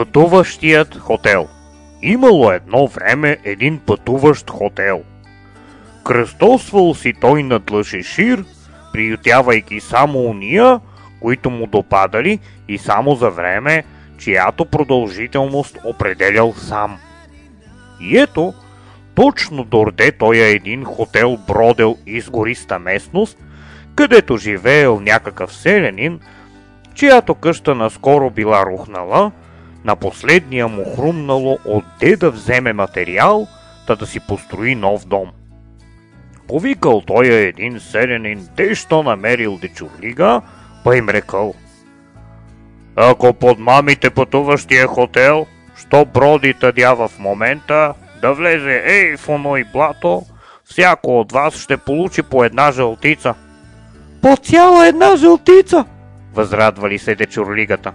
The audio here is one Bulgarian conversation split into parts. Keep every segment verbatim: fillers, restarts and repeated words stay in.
Пътуващият хотел. Имало едно време един пътуващ хотел. Кръстосвал си той на длъжешир, приютявайки само уния, които му допадали, и само за време, чиято продължителност определял сам. И ето, точно дорде той е един хотел бродел из гориста местност, където живеел някакъв селянин, чиято къща наскоро била рухнала, на последния му хрумнало отде да вземе материал, та да си построи нов дом. Повикал той е един селянин, дещо намерил дечурлига, па им рекъл: ако подмамите пътуващия хотел, що броди тъдя в момента, да влезе ей в оной блато, всяко от вас ще получи по една жълтица. По цяла една жълтица, възрадвали се дечурлигата.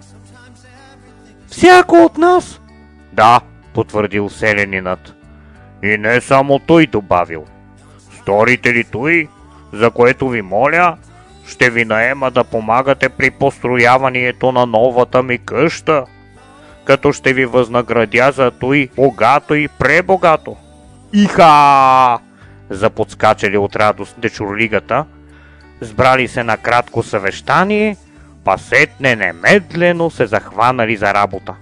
Всяко от нас? Да, потвърдил селянинът. И не само той, добавил. Сторите ли той, за което ви моля, ще ви наема да помагате при построяването на новата ми къща, като ще ви възнаградя за той богато и пребогато. Иха! Заподскачали от радост дечурлигата, сбрали се на кратко съвещание, па сетне немедлено се захванали за работа.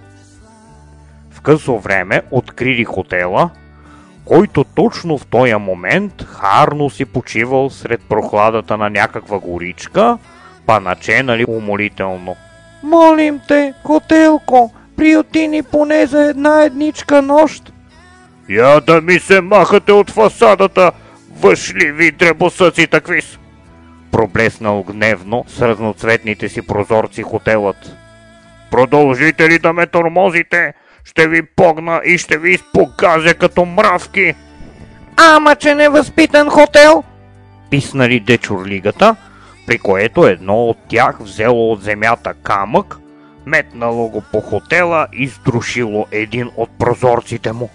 В късо време открили хотела, който точно в този момент харно си почивал сред прохладата на някаква горичка, па наченали умолително: молим те, хотелко, приюти ни поне за една едничка нощ. Я да ми се махате от фасадата, въшливи дребосъци таквис! Проблеснал гневно с разноцветните си прозорци хотелът. Продължите ли да ме тормозите, ще ви погна и ще ви изпогазя като мравки. Ама че невъзпитан хотел! Писнали дечурлигата, при което едно от тях взело от земята камък, метнало го по хотела и струшило един от прозорците му.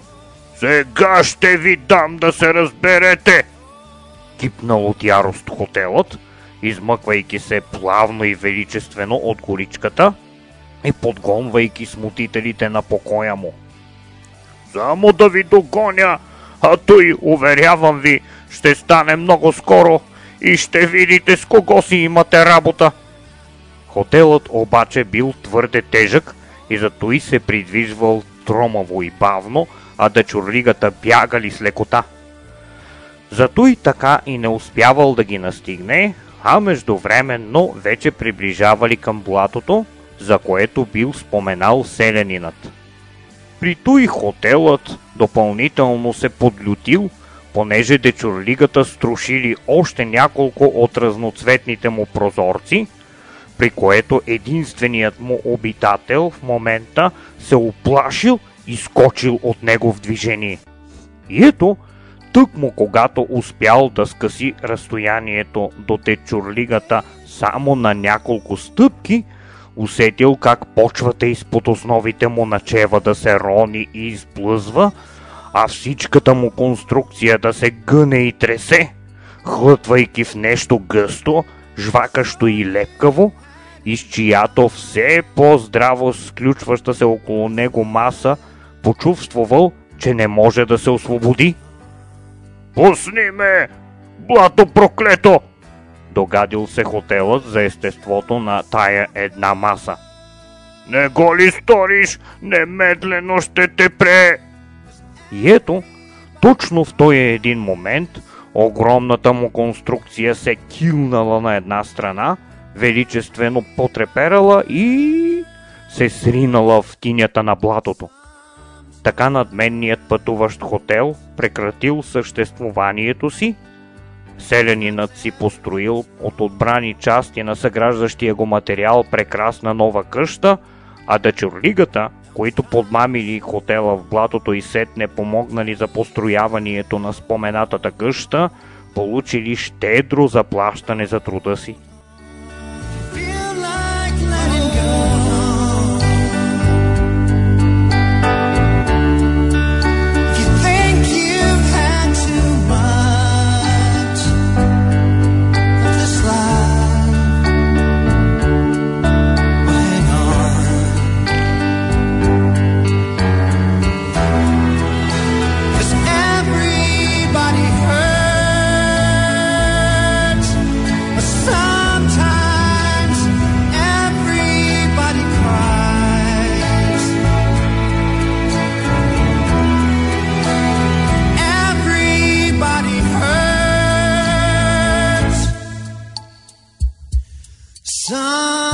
Сега ще ви дам да се разберете! Кипнал от ярост хотелът, измъквайки се плавно и величествено от горичката и подгонвайки смутителите на покоя му. Само да ви догоня, а той, уверявам ви, ще стане много скоро и ще видите с кого си имате работа. Хотелът обаче бил твърде тежък и зато и се придвижвал тромаво и бавно, а дечурлигата бягали с лекота. Зато и така и не успявал да ги настигне, а междувременно вече приближавали към блатото, за което бил споменал селянинът. При той хотелът допълнително се подлютил, понеже дечурлигата струшили още няколко от разноцветните му прозорци, при което единственият му обитател в момента се уплашил и скочил от него в движение. И ето, тъкмо когато успял да скъси разстоянието до дечурлигата само на няколко стъпки, усетил как почвата изпод основите му начева да се рони и изплъзва, а всичката му конструкция да се гъне и тресе, хлътвайки в нещо гъсто, жвакащо и лепкаво, из чиято все по-здраво сключваща се около него маса почувствувал, че не може да се освободи. Пусни ме, блато проклето! Догадил се хотелът за естеството на тая една маса. Не го ли сториш, немедлено ще те пре... И ето, точно в този един момент, огромната му конструкция се килнала на една страна, величествено потреперала и се сринала в тинята на блатото. Така надменният пътуващ хотел прекратил съществуванието си, селянинът си построил от отбрани части на съграждащия го материал прекрасна нова къща, а дечурлигата, които подмамили хотела в блатото и сетне помогнали за построяването на споменатата къща, получили щедро заплащане за труда си. Some